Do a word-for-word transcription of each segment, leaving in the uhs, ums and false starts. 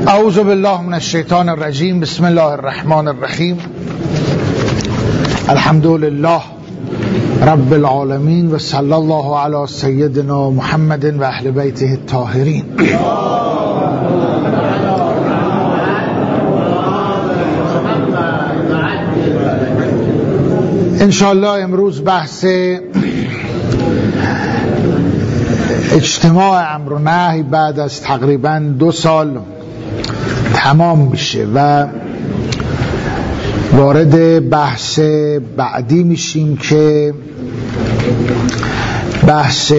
اعوذ بالله من الشیطان الرجیم. بسم الله الرحمن الرحیم. الحمد لله رب العالمین و صلی الله علی سیدنا محمد و اهل بیته الطاهرین. انشاءالله امروز بحث اجتماع امر و نهی بعد از تقریبا دو سال تمام میشه و وارد بحث بعدی میشیم که بحث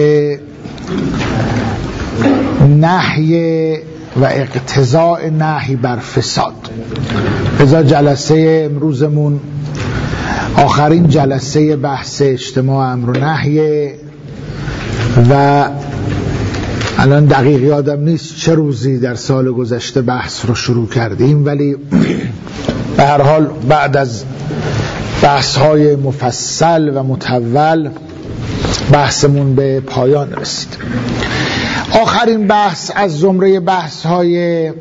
نهی و اقتضاء نهی بر فساد. لذا جلسه امروزمون آخرین جلسه بحث اجتماع امر و نهی و الان دقیق یادم نیست چه روزی در سال گذشته بحث رو شروع کردیم، ولی به هر حال بعد از بحث های مفصل و مطول بحثمون به پایان رسید. آخرین بحث از زمره بحث های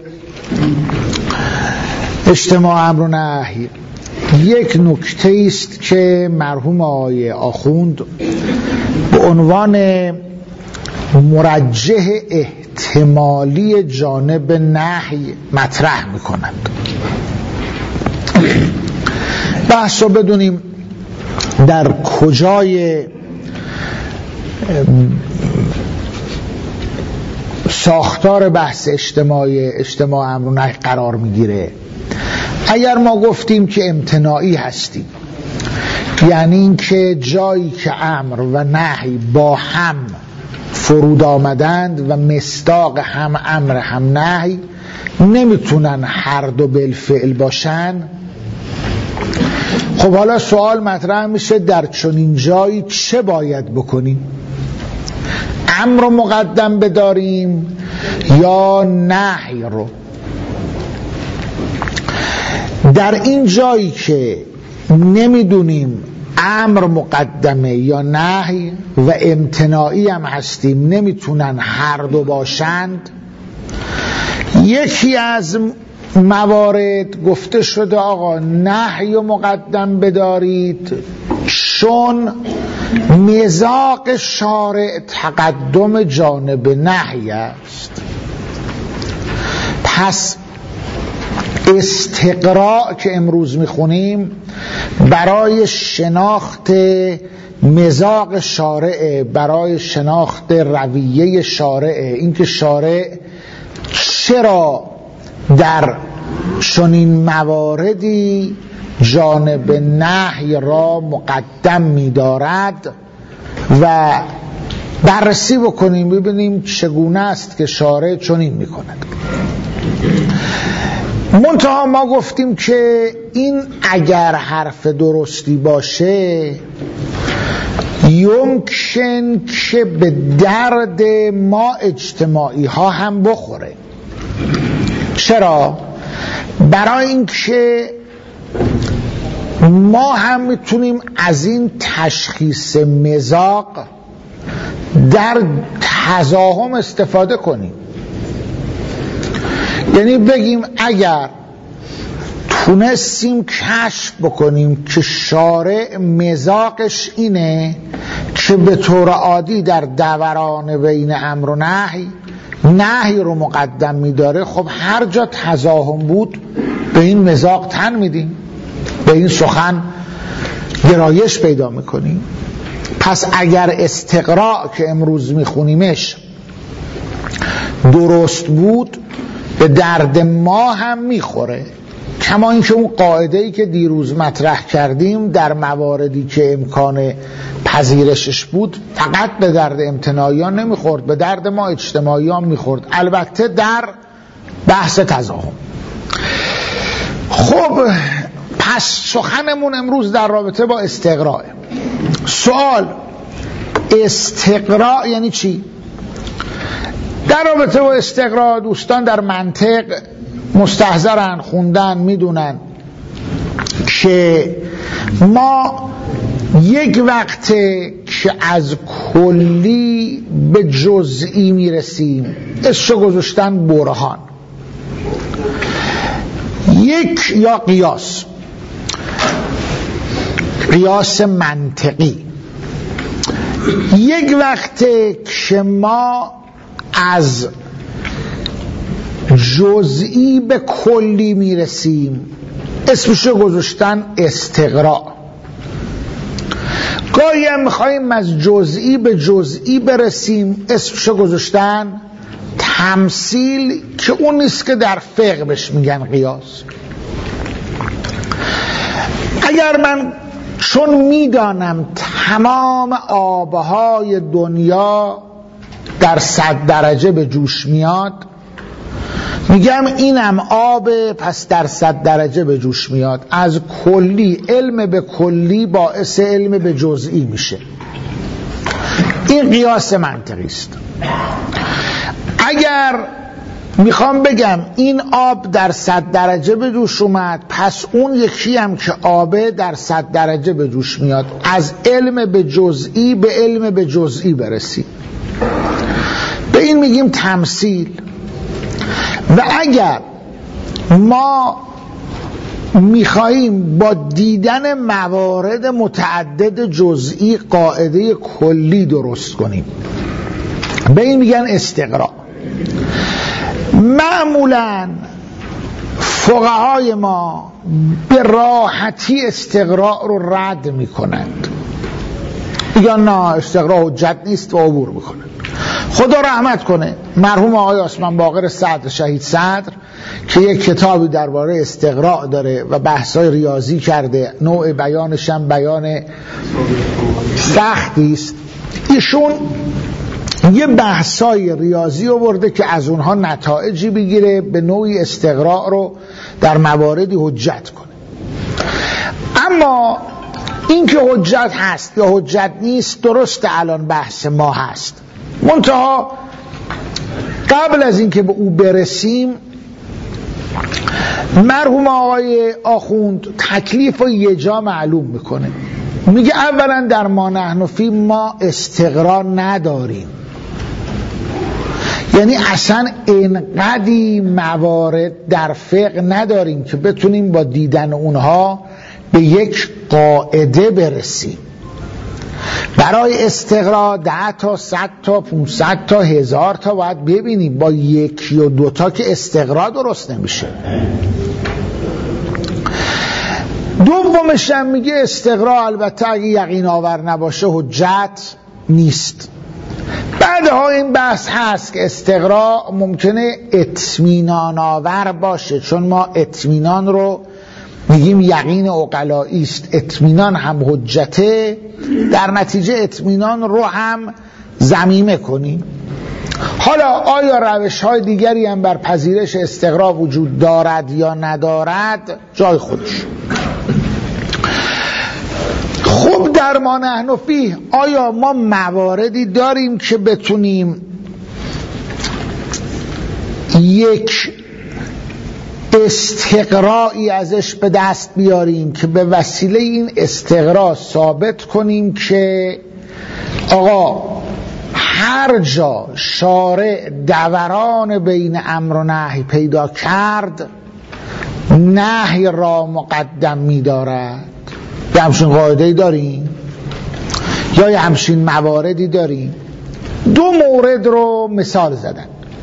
اجتماع امر و نهی یک نکته است که مرحوم آقای آخوند به عنوان مرجح احتمالی جانب نهی مطرح میکنند. بحث رو بدونیم در کجای ساختار بحث اجتماعی اجتماع امر و نهی قرار میگیره. اگر ما گفتیم که امتناعی هستیم، یعنی این که جایی که امر و نهی با هم فرود آمدند و مصداق هم امر هم نهی نمیتونن هر دو بالفعل باشن، خب حالا سوال مطرح میشه در چنین جایی چه باید بکنیم؟ امر رو مقدم بداریم یا نهی رو؟ در این جایی که نمیدونیم امر مقدمه یا نهی و امتناعی هم هستیم، نمیتونن هر دو باشند، یکی از موارد گفته شده آقا نهی و مقدم بدارید چون مزاق شارع تقدم جانب نهی است. پس استقراء که امروز میخونیم برای شناخت مزاق شارع، برای شناخت رویه شارع، اینکه شارع چرا در چنین مواردی جانب نهی را مقدم می‌دارد و بررسی بکنیم ببینیم چگونه است که شارع چنین می‌کند. منتها ما گفتیم که این اگر حرف درستی باشه یمکن که به درد ما اجتماعی ها هم بخوره. چرا؟ برای اینکه ما هم میتونیم از این تشخیص مزاق در تزاحم استفاده کنیم. یعنی بگیم اگر تونستیم کشف بکنیم که شارع مزاقش اینه که به طور عادی در دوران بین امر و نهی نهی رو مقدم میداره، خب هر جا تزاحم بود به این مزاق تن میدیم، به این سخن گرایش پیدا میکنیم. پس اگر استقراء که امروز میخونیمش درست بود به درد ما هم میخوره، کما اینکه اون قاعده‌ای که دیروز مطرح کردیم در مواردی که امکان پذیرشش بود فقط به درد امتناعیان نمیخورد، به درد ما اجتماعیان میخورد، البته در بحث تزاحم. خب پس سخنمون امروز در رابطه با استقراء. سوال استقراء یعنی چی؟ در رابطه با استقراء دوستان در منطق مستحضرن، خوندن، میدونن که ما یک وقته که از کلی به جزئی میرسیم اسمشو گذاشتن برهان. یک یا قیاس قیاس منطقی، یک وقته که ما از جزئی به کلی میرسیم اسمشو گذاشتن استقراء. گاهی هم میخواییم از جزئی به جزئی برسیم اسمشو گذاشتن تمثیل، که اون نیست که در فقه بهش میگن قیاس. اگر من چون میدانم تمام آبهای دنیا در صد درجه به جوش میاد، میگم اینم آب پس در صد درجه به جوش میاد. از کلی علم به کلی باعث علم به جزئی میشه. این قیاس منطقی است. اگر میخوام بگم این آب در صد درجه به جوش اومد، پس اون یکی هم که آبه در صد درجه به جوش میاد. از علم به جزئی به علم به جزئی برسی، به این میگیم تمثیل. و اگر ما میخواییم با دیدن موارد متعدد جزئی قاعده کلی درست کنیم، به این میگن استقراء. معمولا فقهای ما به راحتی استقراء رو رد میکنند، میگن نه استقراء حجت نیست و عبور میکنند. خدا رحمت کنه مرحوم آقای آسمان باقر صدر شهید صدر که یک کتابی درباره استقراء داره و بحثای ریاضی کرده، نوع بیانش هم بیان سختی است. ایشون یه بحثای ریاضی آورده که از اونها نتایجی بگیره، به نوعی استقراء رو در مواردی حجت کنه. اما این که حجت هست یا حجت نیست درست الان بحث ما هست، منتها قبل از اینکه به او برسیم مرحوم آقای آخوند تکلیف رو یه جا معلوم میکنه. میگه اولا در ما نحن فی ما استقراء نداریم، یعنی اصلا اینقدی موارد در فقه نداریم که بتونیم با دیدن اونها به یک قاعده برسیم. برای استقراء ده تا صد تا پونصد تا هزار تا باید ببینیم، با یکی و دوتا که استقراء درست نمیشه. دومش هم میگه استقراء البته اگه یقین آور نباشه حجت نیست. بعدها این بحث هست که استقراء ممکنه اطمینان آور باشه، چون ما اطمینان رو میگیم یقین عقلایی است، اطمینان هم حجته، در نتیجه اطمینان رو هم ضمیمه کنیم. حالا آیا روش های دیگری هم بر پذیرش استقراء وجود دارد یا ندارد جای خودش. خب در ما نحن فیه آیا ما مواردی داریم که بتونیم یک استقرائی ازش به دست بیاریم که به وسیله این استقراء ثابت کنیم که آقا هر جا شارع دوران بین امر و نهی پیدا کرد نهی را مقدم می دارد؟ یه همچین قاعده‌ای داریم یا یه همچین مواردی داریم؟ دو مورد رو مثال زدن.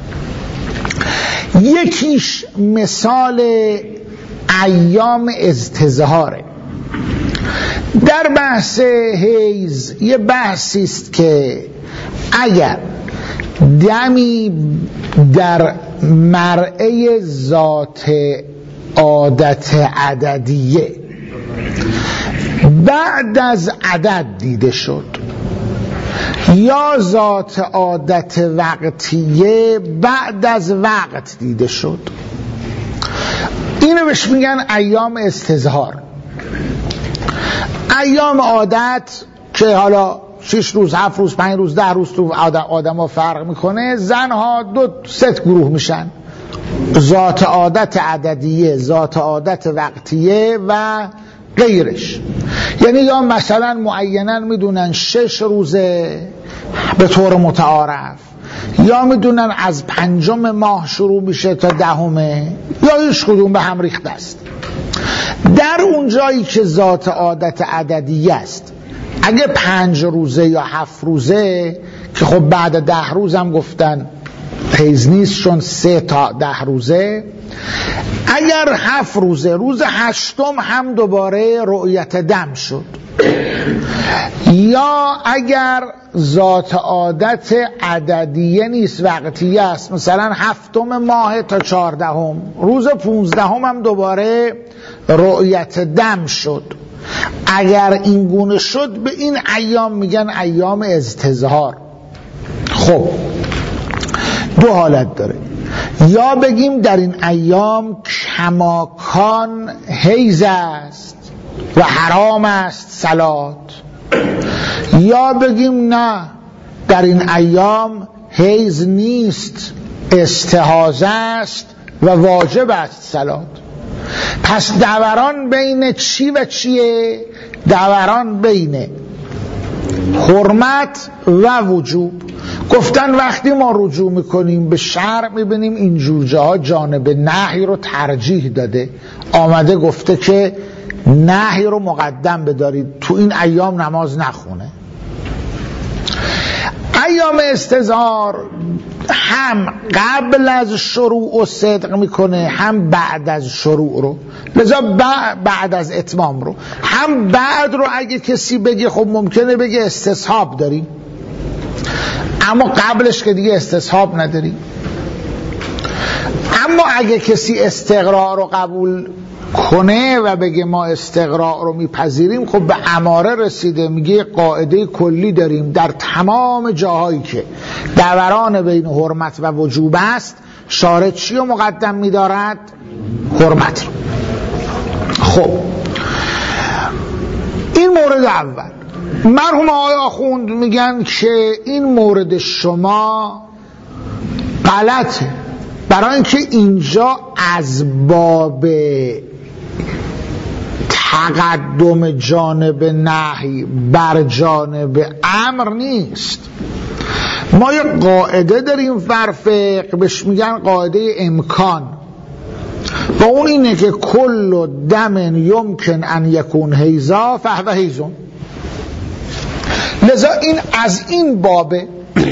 یکیش مثال ایام ازتظهاره. در بحث حیض یه بحثی است که اگر دمی در مرعه ذات عادت عددیه بعد از عدد دیده شد یا ذات عادت وقتیه بعد از وقت دیده شد، اینو بهش میگن ایام استظهار. ایام عادت که حالا شش روز، هفت روز، پنج روز، ده روز تو آدم ها فرق میکنه، زنها دو ست گروه میشن، ذات عادت عددیه، ذات عادت وقتیه و غیرش. یعنی یا مثلا معیناً میدونن شش روزه به طور متعارف، یا میدونن از پنجم ماه شروع میشه تا دهمه، یا هیچ کدوم به هم ریخته است. در اون جایی که ذات عادت عددی است، اگه پنج روزه یا هفت روزه که خب بعد ده روز هم گفتن حیض نیست چون سه تا ده روزه، اگر هفت روزه روز هشتم هم دوباره رؤیت دم شد، یا اگر ذات عادت عددیه نیست وقتیه است، مثلا هفتم ماه تا چهاردهم، روز پونزدهم هم دوباره رؤیت دم شد، اگر این گونه شد به این ایام میگن ایام استظهار. خب دو حالت داره، یا بگیم در این ایام کماکان حیض است و حرام است صلات، یا بگیم نه در این ایام حیض نیست استحاضه است و واجب است صلات. پس دوران بین چی و چیه؟ دوران بین حرمت و وجوب. گفتن وقتی ما رجوع میکنیم به شرع میبینیم این جور جاها جانب نهی رو ترجیح داده، آمده گفته که نهی رو مقدم بدارید، تو این ایام نماز نخونه. ایام استظهار هم قبل از شروع و صدق میکنه، هم بعد از شروع رو، لذا بعد از اتمام رو. هم بعد رو اگه کسی بگه خب ممکنه بگه استصحاب داریم، اما قبلش که دیگه استصحاب نداریم. اما اگه کسی استقراء رو قبول کنه و بگه ما استقراء رو میپذیریم، خب به اماره رسیده، میگه قاعده کلی داریم در تمام جاهایی که دوران بین حرمت و وجوب است، شارع چی رو مقدم میدارد؟ حرمت رو. خب این مورد اول. مرحوم آقای آخوند میگن که این مورد شما غلطه، برای اینکه اینجا از باب تقدم جانب نهی بر جانب امر نیست. ما یه قاعده داریم در فقه بهش میگن قاعده امکان، و اون اینه که کل دم یمکن ان یکون حیضا فهو حیضون. لذا این از این بابه.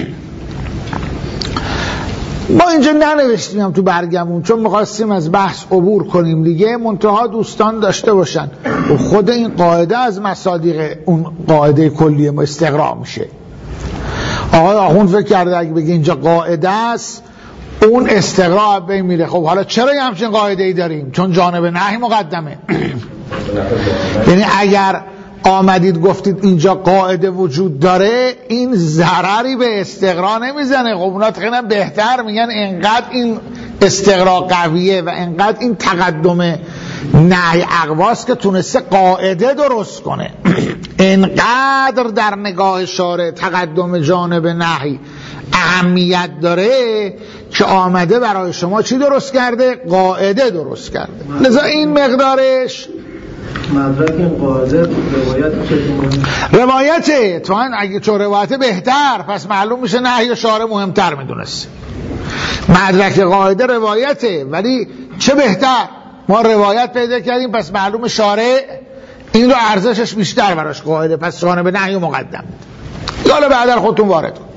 ما اینجا ننوشتیم تو برگمون چون میخواستیم از بحث عبور کنیم دیگه، منتها دوستان داشته باشن و خود این قاعده از مصادیق اون قاعده کلی ما استقراء میشه. آقای آخوند فکر کرده اگه بگه اینجا قاعده است اون استقراء بین میره. خب حالا چرا یه همچین قاعده ای داریم؟ چون جانب نهی مقدمه. یعنی اگر آمدید گفتید اینجا قاعده وجود داره، این ضرری به استقراء نمیزنه. خب اونا تقریبا بهتر میگن انقدر این استقراء قویه و انقدر این تقدم نهی اقواست که تونسته قاعده درست کنه. انقدر در نگاه شارع تقدم جانب نهی اهمیت داره که آمده برای شما چی درست کرده؟ قاعده درست کرده. لذا این مقدارش مدرک این قاعده روایت روایته. تو اگه چون روایته بهتر، پس معلوم میشه نهی شارع مهمتر میدونست. مدرک قاعده روایته، ولی چه بهتر ما روایت پیدا کردیم، پس معلوم شارع این رو ارزشش بیشتر براش قاعده، پس جانب نهی مقدم. یالا بعدا خودتون وارد کن.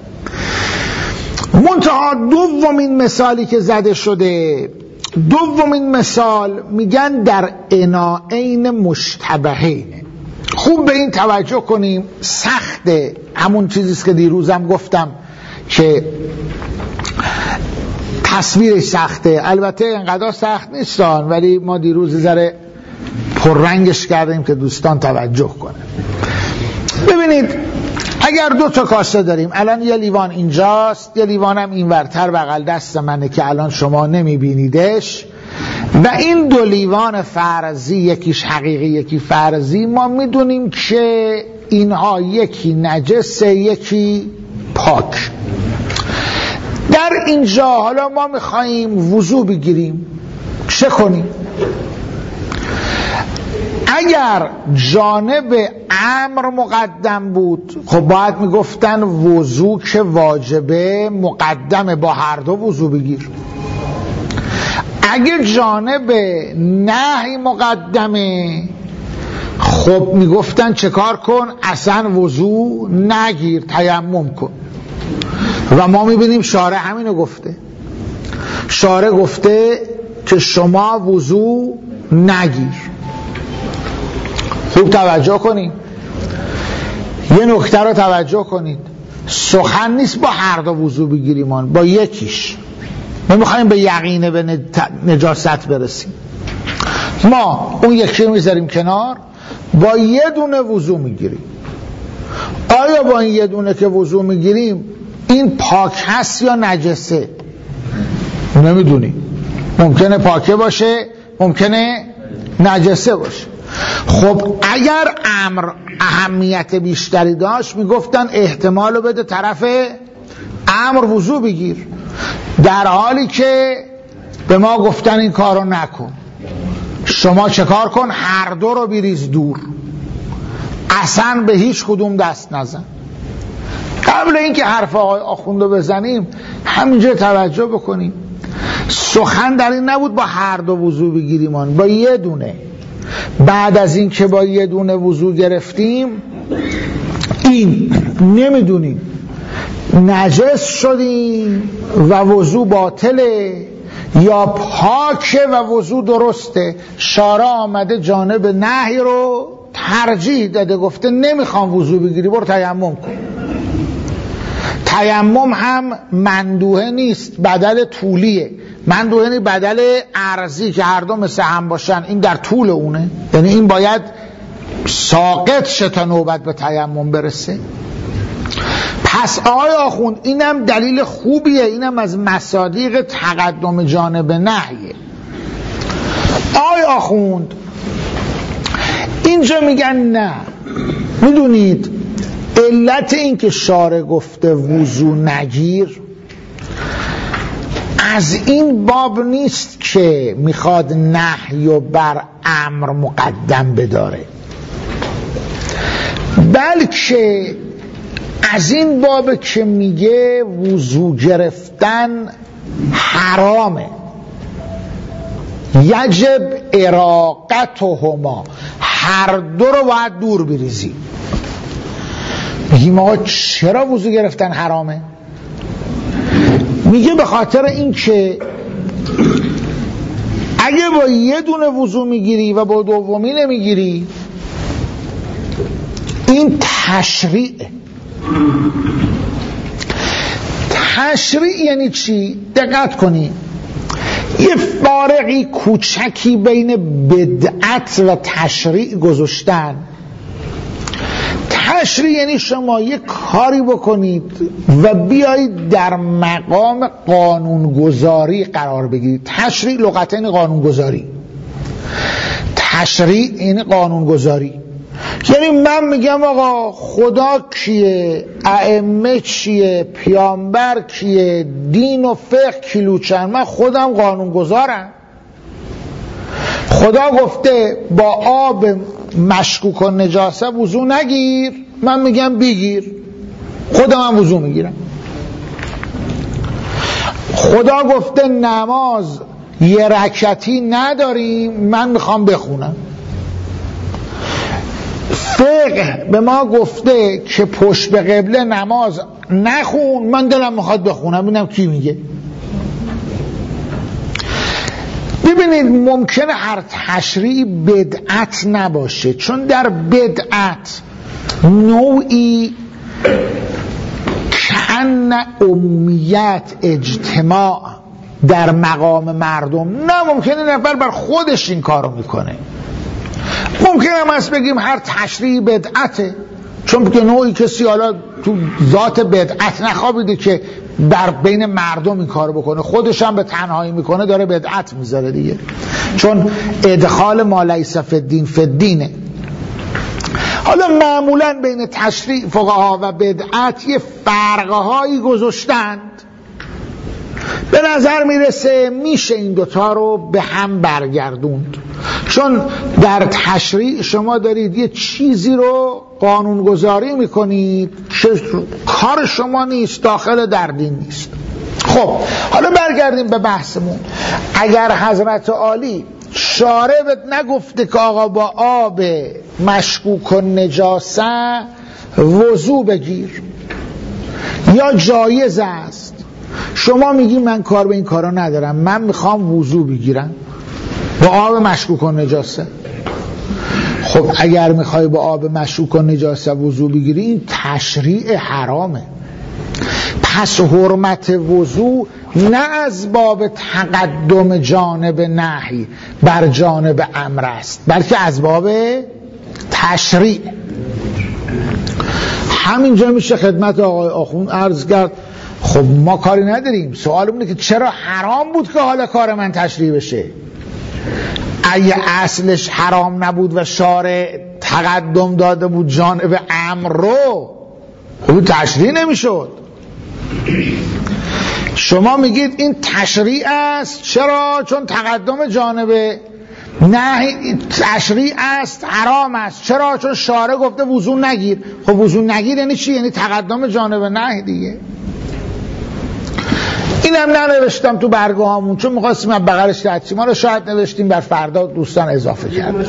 منتها دومین مثالی که زده شده، دومین مثال میگن در اناءین مشتبهین. خوب به این توجه کنیم، سخته. همون چیزیست که دیروزم گفتم که تصویرش سخته. البته اینقدر سخت نیستان، ولی ما دیروز ذره پررنگش کردیم که دوستان توجه کنه. ببینید اگر دو تا کاسه داریم، الان یه لیوان اینجاست، یه لیوانم این ورتر بغل دست منه که الان شما نمیبینیدش، و این دو لیوان فرضی، یکیش حقیقی یکی فرضی، ما میدونیم که اینها یکی نجسه یکی پاک. در اینجا حالا ما میخواییم وضو بگیریم، چه کنیم؟ اگر جانب امر مقدم بود خب باید میگفتن وضو که واجبه مقدمه، با هر دو وضو بگیر. اگر جانب نهی مقدمه خب میگفتن چه کار کن؟ اصلا وضو نگیر، تیمم کن. و ما میبینیم شارع همینو گفته. شارع گفته که شما وضو نگیر. خوب توجه کنید، یه نکته رو توجه کنید، سخن نیست با هر دو وضو بگیریم، با یکیش. ما میخوایم به یقینه به نجاست برسیم، ما اون یکی رو میذاریم کنار، با یه دونه وضو میگیریم. آیا با این یه دونه که وضو میگیریم این پاک هست یا نجسه؟ نمیدونیم، ممکنه پاکه باشه، ممکنه نجسه باشه. خب اگر امر اهمیت بیشتری داشت میگفتن احتمالو بده طرف امر وضو بگیر، در حالی که به ما گفتن این کارو نکن. شما چه کار کن؟ هر دو رو بریز دور، اصلا به هیچ کدوم دست نزن. قبل اینکه حرف آقای آخوندو بزنیم همینجا توجه بکنیم، سخن در این نبود با هر دو وضو بگیریم، با یه دونه. بعد از این که با یه دونه وضو گرفتیم این نمیدونیم نجس شدیم و وضو باطله یا پاکه و وضو درسته. شارع آمده جانب نهی رو ترجیح داده، گفته نمیخوام وضو بگیری، برو تیمم کن. تیمم هم مندوحه نیست، بدل طولیه. مندوحه نیست، بدل عرضی که هر دو مثل هم باشن، این در طول اونه، یعنی این باید ساقط شه تا نوبت به تیمم برسه. پس آقای آخوند اینم دلیل خوبیه، اینم از مصادیق تقدم جانب نهیه. آقای آخوند اینجا میگن نه، میدونید علت این که شارع گفته وضو نگیر از این باب نیست که میخواد نهی و بر امر مقدم بداره، بلکه از این باب که میگه وضو گرفتن حرامه، یجب اراقتهما، هر دو رو باید دور بریزی. میگیم آقا چرا وضو گرفتن حرامه؟ میگه به خاطر این که اگه با یه دونه وضو میگیری و با دومی نمیگیری این تشریعه. تشریع یعنی چی؟ دقت کنی، یه فارقی کوچکی بین بدعت و تشریع گذاشتن. تشریع یعنی شما یه کاری بکنید و بیایید در مقام قانونگذاری قرار بگیرید. تشریع لغتا یعنی قانونگذاری. تشریع یعنی قانونگذاری، یعنی من میگم آقا خدا کیه، ائمه چیه، پیامبر کیه، دین و فقه کیلوچن، من خودم قانونگذارم. خدا گفته با آب مشکوک و نجاسه وضو نگیر، من میگم بگیر، خودم هم وضو میگیرم. خدا گفته نماز یه رکعتی نداریم، من میخوام بخونم. فقه به ما گفته که پشت به قبله نماز نخون، من دلم میخواد بخونم، ببینم کی میگه. ببینید ممکنه هر تشریعی بدعت نباشه، چون در بدعت نوعی کأن عمومیت اجتماع در مقام مردم، نه ممکنه نفر بر خودش این کارو میکنه. ممکنه هم از بگیم هر تشریعی بدعته، چون که نوعی کسی حالا تو ذات بدعت نخوابیده که در بین مردم این کارو بکنه، خودش هم به تنهایی میکنه، داره بدعت میذاره دیگه، چون ادخال ما لیس فی الدین فی الدینه. حالا معمولا بین تشریع فقها و بدعت یه فرقهایی گذاشتند، به نظر میرسه میشه این دوتا رو به هم برگردوند. چون در تشریع شما دارید یه چیزی رو قانونگذاری میکنید که کار شما نیست، داخل در دین نیست. خب حالا برگردیم به بحثمون. اگر حضرت عالی شارع نگفته که آقا با آب مشکوک و نجاسه وضو بگیر یا جایز است، شما میگی من کار به این کارا ندارم، من میخوام وضو بگیرم با آب مشکوک و نجاسه. خب اگر میخوای با آب مشکوک و نجاسه وضو بگیری، این تشریع حرامه. پس حرمت وضو نه از باب تقدم جانب نهی بر جانب امر است، بلکه از باب تشریع. همینجا میشه خدمت آقای آخوند عرض کرد خب ما کاری نداریم، سوال اینه که چرا حرام بود که حالا کار من تشریع بشه؟ اگه اصلش حرام نبود و شارع تقدم داده بود جانب امر رو، خب تشریع نمیشد. شما میگید این تشریع است. چرا؟ چون تقدم جانب نهی تشریع است، حرام است. چرا؟ چون شارع گفته وضو نگیر. خب وضو نگیر یعنی چی؟ یعنی تقدم جانب نهی دیگه. اینم ننوشتم تو برگه هامون چون میخواستیم از بغلش رد شیم، ما رو شاید نوشتیم بر فردا دوستان اضافه کردیم.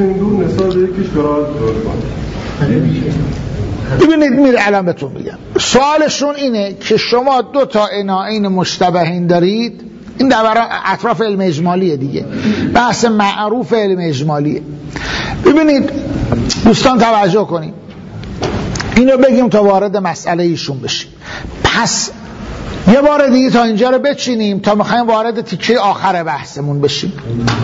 ببینید میره الان بهتون میگم. سوالشون اینه که شما دو تا عناعین مشتبهین دارید. این در اطراف علم اجمالیه دیگه، بحث معروف علم اجمالیه. ببینید دوستان توجه کنید، اینو بگیم تا وارد مسئله ایشون بشیم. پس یه بار دیگه تا اینجا رو بچینیم تا میخوایم وارد تیکه آخر بحثمون بشیم.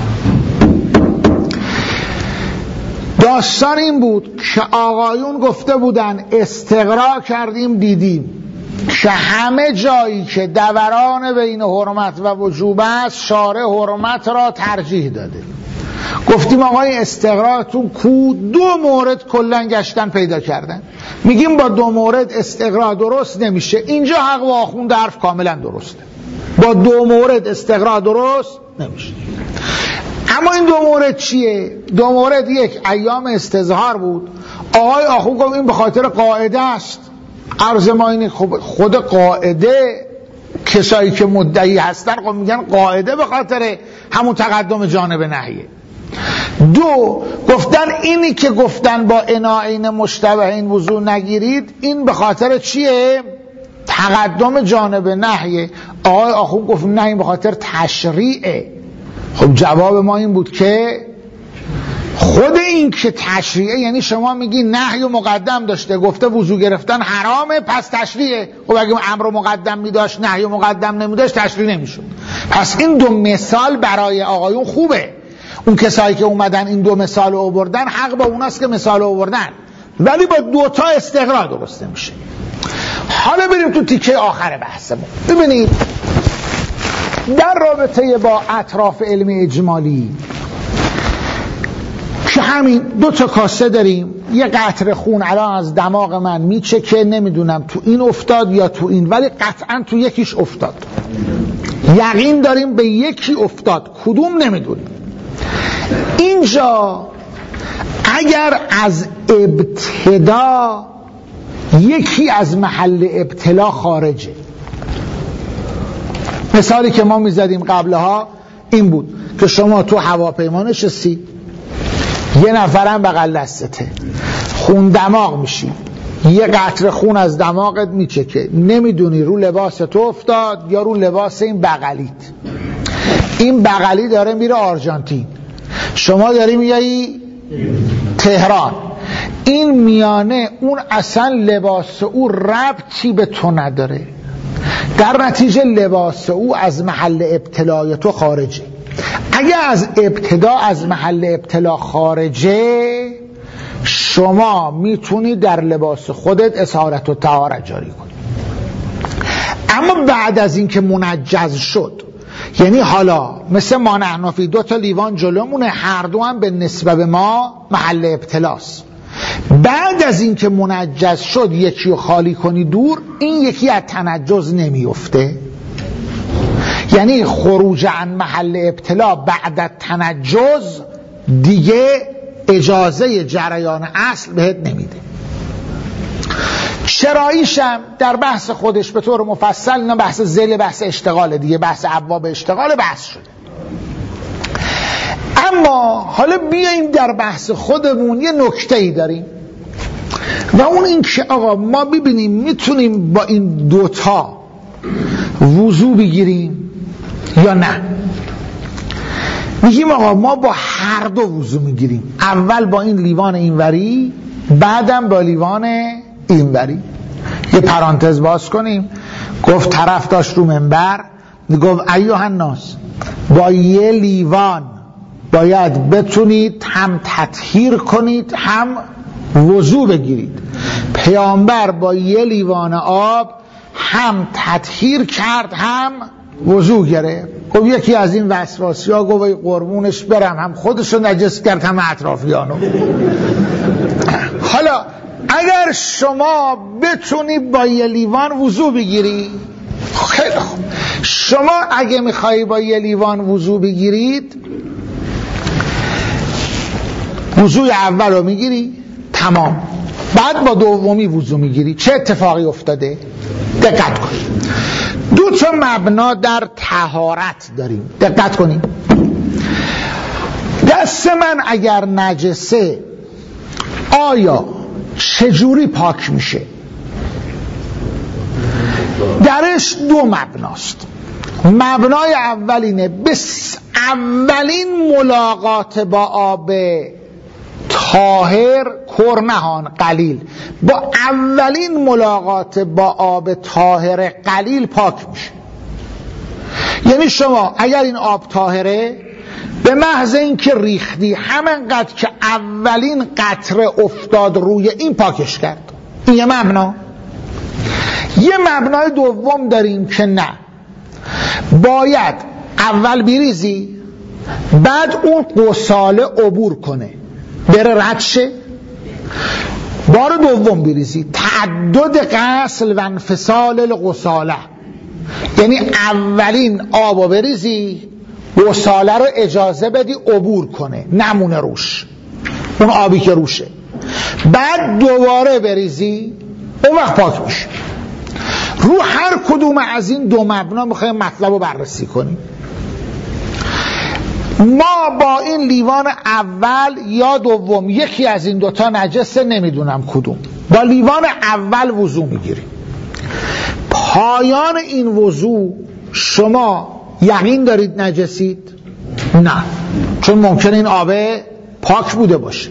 داستان این بود که آقایون گفته بودن استقرا کردیم دیدیم که همه جایی که دوران بین حرمت و وجوب است شارع حرمت را ترجیح داده. گفتیم آقای استقراتون کو؟ دو مورد کلن گشتن پیدا کردن. میگیم با دو مورد استقرا درست نمیشه. اینجا حق و آخوند حرف کاملا درسته، با دو مورد استقرا درست نمیشه. اما این دو مورد چیه؟ دو مورد، یک ایام استظهار بود. آقای آخوند گفت این به خاطر قاعده است. عرض ما اینه خود قاعده کسایی که مدعی هستن خب میگن قاعده به خاطر همون تقدم جانب نهیه. دو گفتن اینی که گفتن با عناعین مشتبهین وضو نگیرید، این به خاطر چیه؟ تقدم جانب نهیه. آقای آخوند گفت نه این به خاطر تشریعه. خب جواب ما این بود که خود این که تشریعه یعنی شما میگی نهی و مقدم داشته، گفته وضو گرفتن حرامه پس تشریعه. خب اگه امر و مقدم میداشت نهی و مقدم نمیداشت تشریع نمیشد. پس این دو مثال برای آقایون خوبه. اون کسایی که اومدن این دو مثال رو آوردن حق با اوناست که مثال رو آوردن، ولی با دوتا استقرا درست نمیشه. حالا بریم تو تیکه آخر بحثمون. ببینید در رابطه با اطراف علم اجمالی که همین دو تا کاسه داریم، یه قطره خون الان از دماغ من میچکه، نمیدونم تو این افتاد یا تو این، ولی قطعا تو یکیش افتاد. یقین داریم به یکی افتاد، کدوم نمیدونیم. اینجا اگر از ابتدا یکی از محل ابتلا خارجه، مثالی که ما میزدیم قبلها این بود که شما تو هواپیما نشستی، یه نفرم بغل دستته، خون دماغ میشی، یه قطره خون از دماغت میچکه، نمیدونی رو لباس تو افتاد یا رو لباس این بغلیت. این بغلی داره میره آرژانتین، شما داری میایی تهران. این میانه اون اصلا لباس او ربطی به تو نداره، در نتیجه لباس او از محل ابتلای تو خارجه. اگه از ابتدا از محل ابتلا خارجه، شما میتونی در لباس خودت اصالت و طهارت جاری کنی. اما بعد از اینکه منجز شد، یعنی حالا مثل ما نحنفی دو تا لیوان جلومونه، هر دو هم به نسبت به ما محل ابتلاست. بعد از اینکه منجز شد یکی رو خالی کنی دور، این یکی از تنجز نمیفته. یعنی خروج عن محل ابتلا بعد از تنجز دیگه اجازه جریان اصل بهت نمیده. چراییشم در بحث خودش به طور مفصل، اینا بحث ذیل بحث اشتغال دیگه، بحث ابواب اشتغال بحث شده. اما حالا بیاییم در بحث خودمون یه نکته‌ای داریم و اون این که آقا ما ببینیم میتونیم با این دوتا وضو بگیریم یا نه. میگیم آقا ما با هر دو وضو میگیریم، اول با این لیوان اینوری بعدم با لیوان اینوری. یه پرانتز باز کنیم، گفت طرف داشت رو منبر گفت ایها الناس، با یه لیوان باید بتونید هم تطهیر کنید هم وضو بگیرید. پیامبر با یه لیوان آب هم تطهیر کرد هم وضو گرفت. خب یکی از این وسواسی ها گفت قربونش برم، هم خودشو نجس کرد هم اطرافیانو. حالا اگر شما بتونی با یه لیوان وضو بگیری، خیلی خوب، شما اگه میخوایی با یه لیوان وضو بگیرید، وضوی اول رو میگیری تمام، بعد با دومی وضو میگیری. چه اتفاقی افتاده؟ دقت کنید. دو تا مبنا در طهارت داریم، دقت کنید. دست من اگر نجسه آیا چجوری پاک میشه؟ درش دو مبناست. مبنای اولینه، بس اولین ملاقات با آب طاهر کرنهان قلیل، با اولین ملاقات با آب طاهر قلیل پاک میشه. یعنی شما اگر این آب طاهره، به محض اینکه ریختی همانقدر که اولین قطره افتاد روی این پاکش کرد. این یه مبنا. یه مبنای دوم داریم که نه، باید اول بریزی بعد اون غساله عبور کنه بره رد شه، بار دوم بریزی. تعدد غسل و انفصال الغساله، یعنی اولین آبو بریزی، غساله رو اجازه بدی عبور کنه نمونه روش اون آبی که روشه، بعد دوباره بریزی، اون وقت پاک میشه. رو هر کدوم از این دو مبنا میخوایم مطلب رو بررسی کنیم. ما با این لیوان اول یا دوم، یکی از این دوتا نجسه، نمیدونم کدوم، با لیوان اول وضو میگیریم. پایان این وضو شما یقین دارید نجسید؟ نه، چون ممکنه این آب پاک بوده باشه.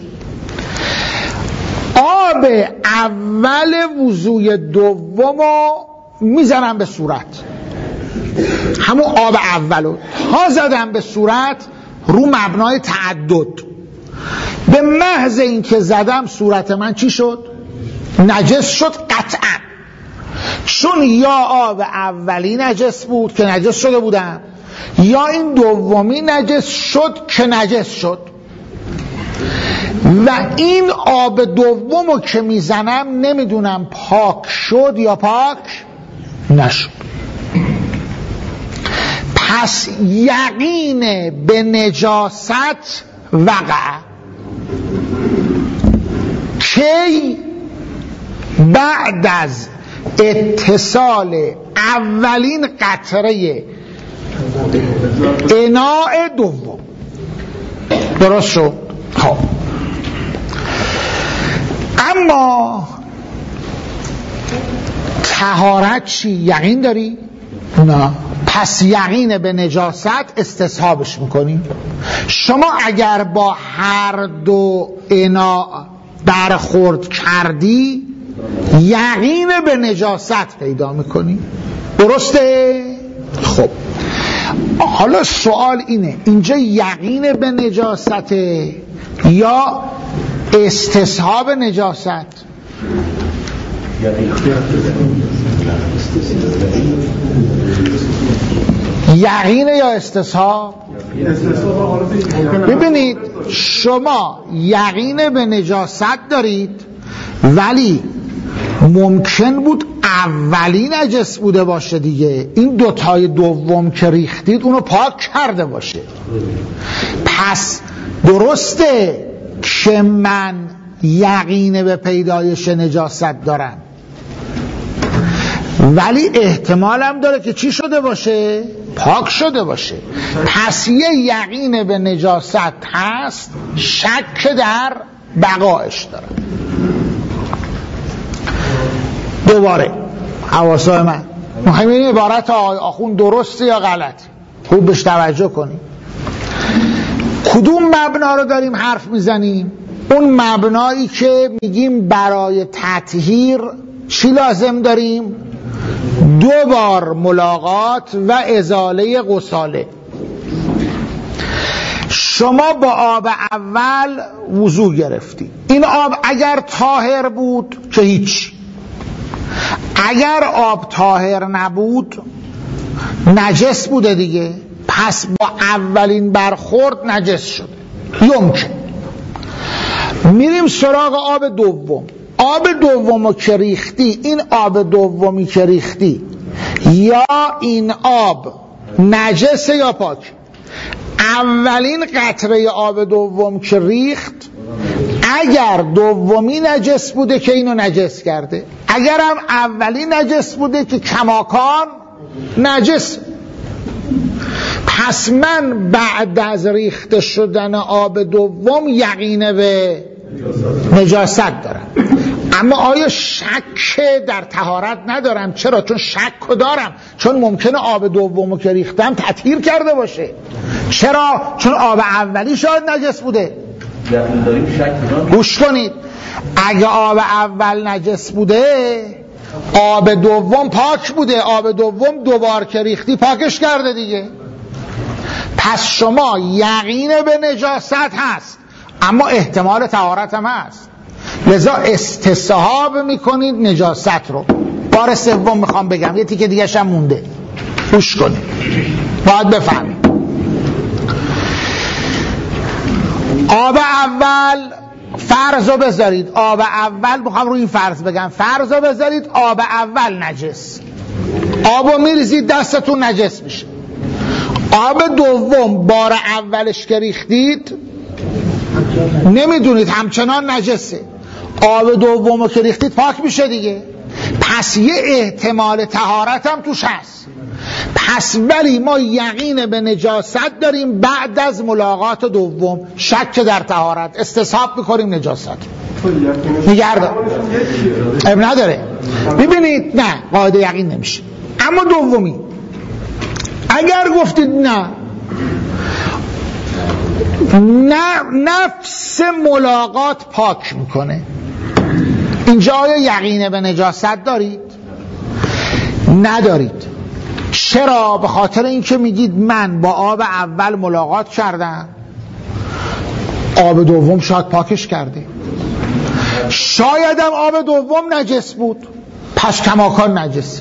آب اول وضوی دومو میزنم به صورت، همون آب اولو ها زدم به صورت رو مبنای تعدد. به محض این که زدم صورت من چی شد؟ نجس شد قطعا، چون یا آب اولی نجس بود که نجس شده بودم، یا این دومی نجس شد که نجس شد. و این آب دومو که میزنم نمیدونم پاک شد یا پاک نشد. پس یقین به نجاست وقع کی؟ بعد از اتصال اولین قطره اناء دوم. درست شد؟ خب اما طهارت چی؟ یقین داری؟ نه. پس یقین به نجاست استصحابش میکنیم. شما اگر با هر دو انا برخورد کردی یقین به نجاست پیدا میکنی. درسته؟ خب حالا سوال اینه، اینجا یقین به نجاست یا استصحاب نجاست؟ یقین یا استصحاب؟ ببینید شما یقین به نجاست دارید، ولی ممکن بود اولی نجس بوده باشه دیگه، این دوتای دوم که ریختید اونو پاک کرده باشه. پس درسته که من یقین به پیدایش نجاست دارم، ولی احتمالم داره که چی شده باشه؟ پاک شده باشه. پس یه یقین به نجاست هست، شک در بقایش داره. دوباره حواسای من میخوایم این عبارت آقای آخوند درسته یا غلط، خوب بهش توجه کنیم. کدوم مبنا رو داریم حرف میزنیم؟ اون مبنایی که میگیم برای تطهیر چی لازم داریم؟ دو بار ملاقات و ازاله غساله. شما با آب اول وضو گرفتی، این آب اگر طاهر بود که هیچ، اگر آب طاهر نبود نجس بوده دیگه، پس با اولین برخورد نجس شده. یمکن میریم سراغ آب دوم. آب دومو که ریختی، این آب دومی که ریختی یا این آب نجسه یا پاک؟ اولین قطره آب دوم که ریخت اگر دومی نجس بوده که اینو نجس کرده، اگر هم اولی نجس بوده که کماکان نجس. پس من بعد از ریخته شدن آب دوم یقین به نجاست دارم، اما آیا شک در طهارت ندارم؟ چرا؟ چون شک دارم، چون ممکنه آب دومو که ریختم تطهیر کرده باشه. چرا؟ چون آب اولی شاید نجس بوده. گوش کنید، اگه آب اول نجس بوده آب دوم پاک بوده، آب دوم دوبار که ریختی پاکش کرده دیگه. پس شما یقین به نجاست هست اما احتمال طهارت هم هست، لذا استصحاب میکنید نجاست رو. بار سوم میخوام بگم، یه تیکه دیگه شم مونده، گوش کنید، باید بفهمید. آب اول فرضو بذارید، آب اول میخوام روی این فرض بگم، فرضو بذارید آب اول نجس، آبو میریزید دستتون نجس میشه. آب دوم بار اولش که ریختید نمیدونید همچنان نجسه، آب دومو که ریختید پاک میشه دیگه. پس یه احتمال طهارت هم توش هست. پس ولی ما یقین به نجاست داریم بعد از ملاقات دوم، شک در طهارت، استصحاب میکنیم نجاست نگردار اب نداره. ببینید نه، قاعده یقین نمیشه. اما دومی اگر گفتید نه نه نفس ملاقات پاک میکنه، اینجا آیا یقین به نجاست دارید؟ ندارید. چرا؟ به خاطر اینکه میگید من با آب اول ملاقات کردم، آب دوم شاید پاکش کرده، شایدم آب دوم نجس بود، پس کماکان نجس.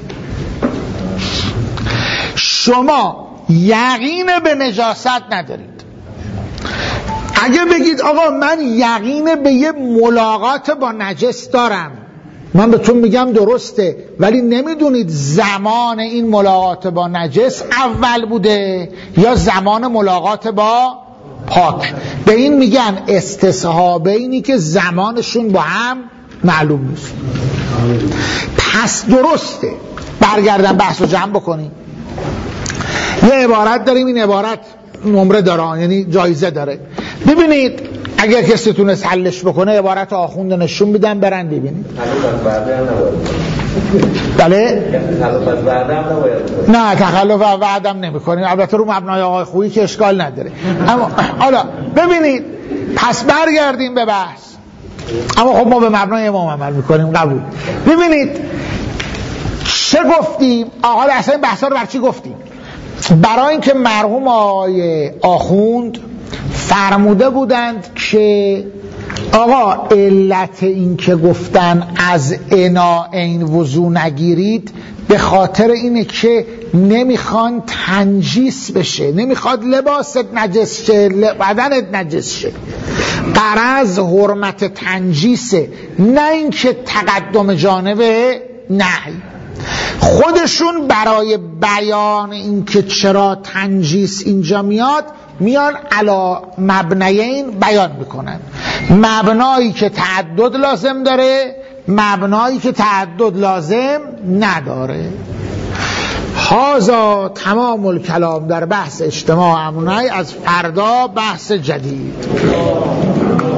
شما یقین به نجاست ندارید. اگه بگید آقا من یقین به یه ملاقات با نجس دارم، من بهتون میگم درسته، ولی نمیدونید زمان این ملاقات با نجس اول بوده یا زمان ملاقات با پاک. به این میگن استصحابینی که زمانشون با هم معلوم نیست. پس درسته، برگردن بحث رو جمع بکنیم. یه عبارت داریم، این عبارت نمره داره، یعنی جایزه داره. ببینید اگر کسی تونست حلش بکنه عبارت آخوند نشون میدن، برن ببینید. بله؟ نه تخلف و وعدم نمی کنیم، البته رو مبنای آقای خویی که اشکال نداره. اما حالا ببینید، پس برگردیم به بحث. اما خب ما به مبنای امام عمل میکنیم، قبول. ببینید چه گفتیم؟ حالا اصلا این بحثا رو بر چی گفتیم؟ برای اینکه مرحوم آقای آخوند فرموده بودند که آقا علت این که گفتن از اناءین وضو نگیرید به خاطر اینه که نمیخوان تنجیس بشه، نمیخواد لباست نجس شه، بدنت نجس شه. غرض حرمت تنجیسه، نه اینکه تقدم جانب نهی. خودشون برای بیان اینکه چرا تنجیس اینجا میاد میان علا مبنیین بیان میکنن، مبنایی که تعدد لازم داره، مبنایی که تعدد لازم نداره. هازا تمام الکلام در بحث اجتماع امونای، از فردا بحث جدید.